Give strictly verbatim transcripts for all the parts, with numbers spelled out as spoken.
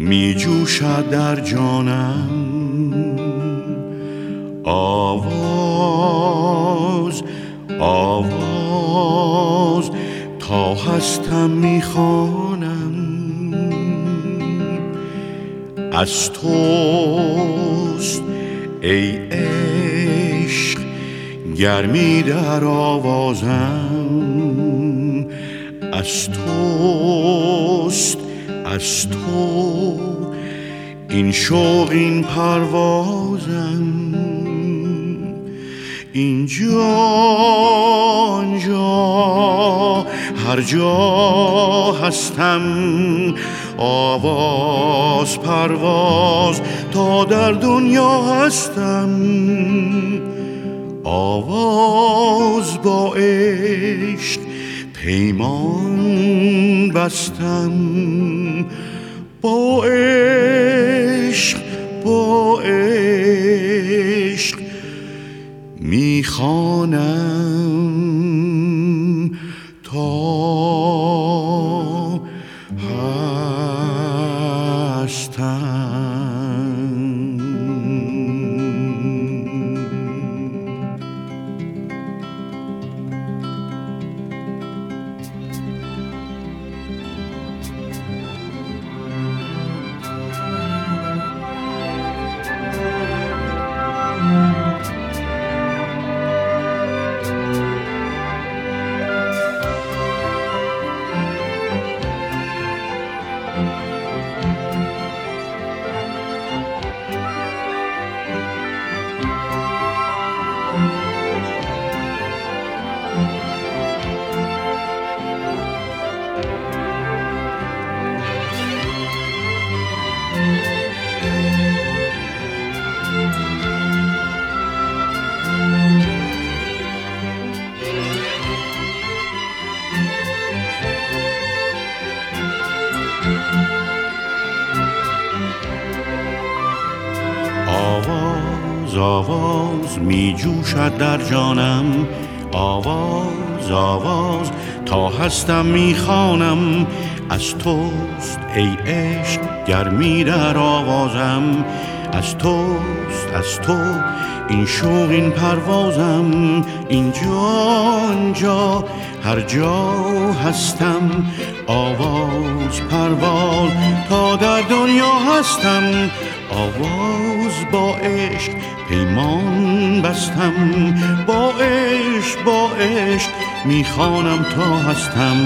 می جوشد در جانم آواز آواز تا هستم می خوانم از توست ای عشق گرمی در آوازم از توست از تو این شوق این پروازم اینجا آنجا هر جا هستم آواز پرواز تا در دنیا هستم آواز با عشق پیمان بستم با عشق با عشق میخوانم تا هستم. آواز آواز می جوشد در جانم آواز آواز تا هستم می خوانم از توست ای عشق گرمی در آوازم از توست از تو این شوق این پروازم اینجا آنجا هر جا هستم آواز پرواز تا در دنیا هستم آواز با عشق پیمان بستم با عشق با عشق میخوانم تا هستم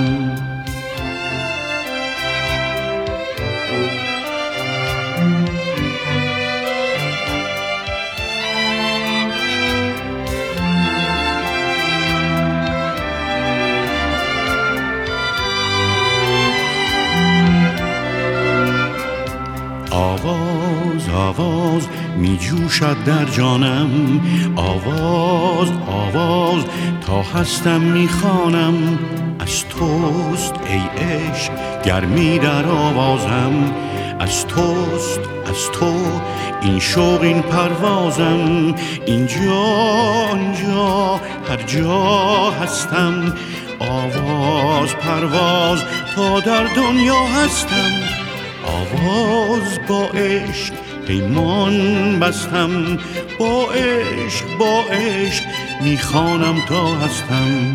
آواز آواز می جوشد در جانم آواز آواز تا هستم می خوانم از توست ای عشق گرمی در آوازم از توست از تو این شوق این پروازم اینجا آنجا هر جا هستم آواز پرواز تا در دنیا هستم آواز با عشق پیمان بستم با عشق با عشق میخوانم تا هستم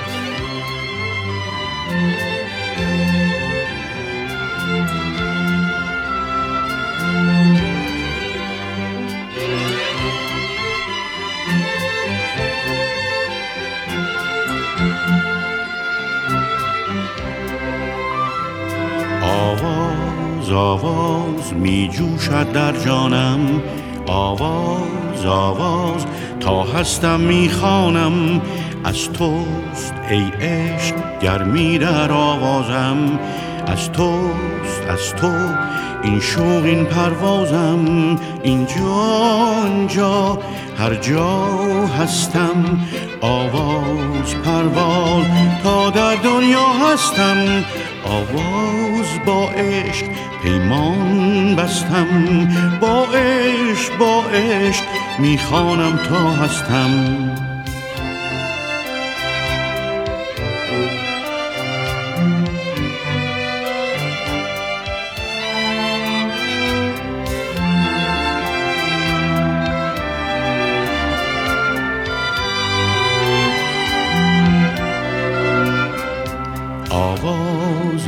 آواز آواز می جوشد در جانم آواز آواز تا هستم می خوانم از توست ای عشق گرمی در آوازم از توست از تو این شوق این پروازم اینجا آنجا هر جا هستم آواز پرواز تا در دنیا هستم آواز با عشق پیمان بستم با عشق با عشق میخوانم تا هستم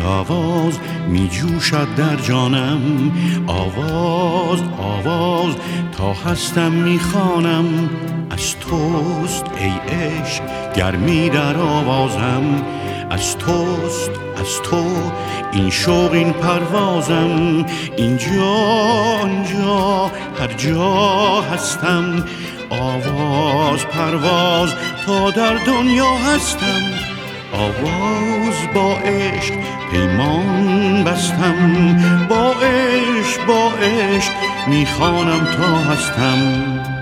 آواز می جوشد در جانم، آواز آواز تا هستم می خوانم. از توست ای عشق گرمی در آوازم، از توست از تو این شوق این پروازم. اینجا آنجا هر جا هستم، آواز پرواز تا در دنیا هستم. آواز با عشق پیمان بستم، با عشق با عشق میخوانم تا هستم.